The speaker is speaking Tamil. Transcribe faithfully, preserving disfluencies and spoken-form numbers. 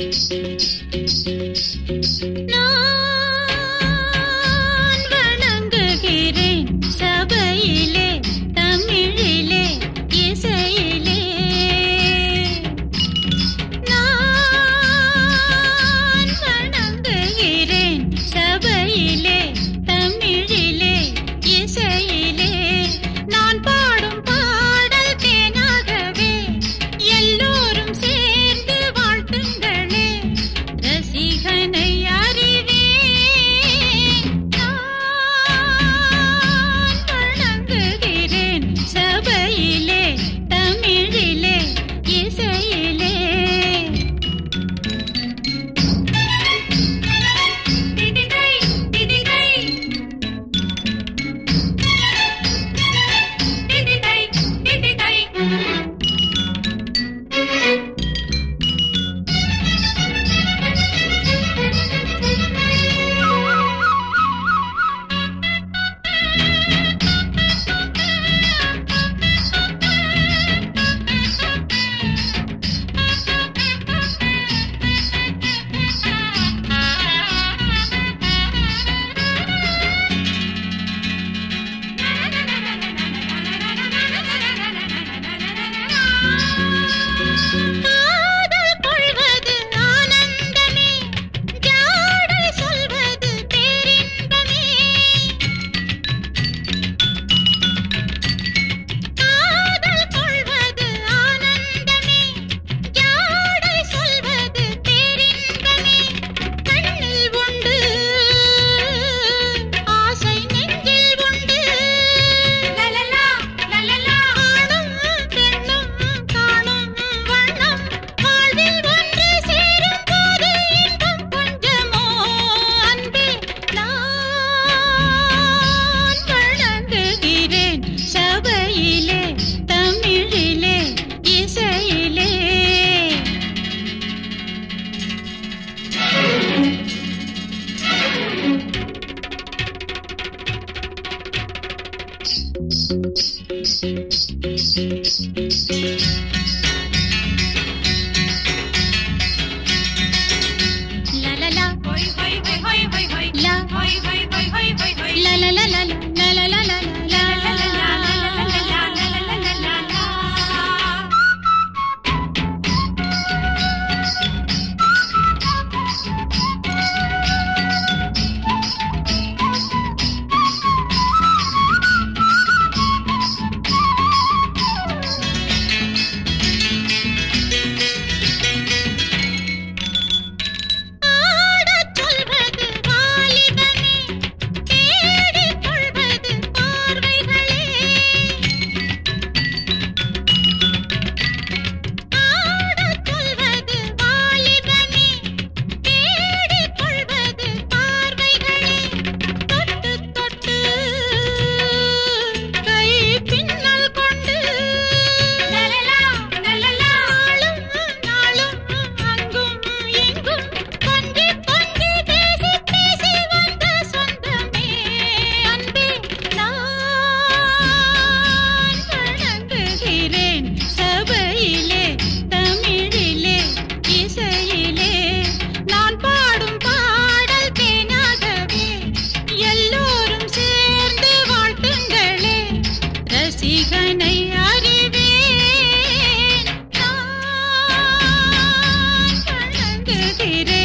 நான் வணங்குகிறேன் சபையிலே தமிழிலே இசையிலே. நான் வணங்குகிறேன் சபையிலே தமிழிலே இசையிலே. நான் பாடும் பாடல் தேனாகவே எல்லோரும் சேர்ந்து வாழ்த்துங்களே. ரசிகனை அறிவேன் நான் வணங்குகிறேன் சபையிலே தமிழிலே இசையிலே. திதிதை திதிதை திதிதை திதிதை காதல் கொள்வது ஆனந்தமே, ஜாடை சொல்வது பேரின்பமே. காதல் கொள்வது ஆனந்தமே, ஜாடை சொல்வது பேரின்பமே. கண்ணில் உண்டு ஆசை நெஞ்சில் உண்டு. லலலா லலலா ஆணும் பெண்ணும் காணும் வண்ணம் வாழ்வில் ஒன்று சேரும் போது இன்பம் கொஞ்சமோ அன்பே. நான் வணங்குகிறேன் சபையிலே தமிழிலே இசையிலே. லலலா ஹொய் ஹொய் ஹொய் ஹொய் ஹொய் ஹொய் லா ஹொய் ஹொய் ஹொய் ஹொய் ஹொய் ஹொய் லலலா லலலா லலலா லலலா ஆடச் சொல்வது வாலிபமே, தேடிக் கொள்வது பார்வைகளே. ஆடச் சொல்வது வாலிபமே, தேடிக் கொள்வது பார்வைகளே. தொட்டு தொட்டு கை பின்னல் கொண்டு லலலா லலலா நாளும் நாளும் அங்கும் இங்கும் கொஞ்சி கொஞ்சி பேசி பேசி வந்த சொந்தமே அன்பே. நான் வணங்குகிறேன் சபையிலே தமிழிலே இசையிலே. நான் பாடும் பாடல் தேனாகவே எல்லோரும் சேர்ந்து வாழ்த்துங்களே. ரசிகனை அறிவேன் நான் வணங்குகிறேன்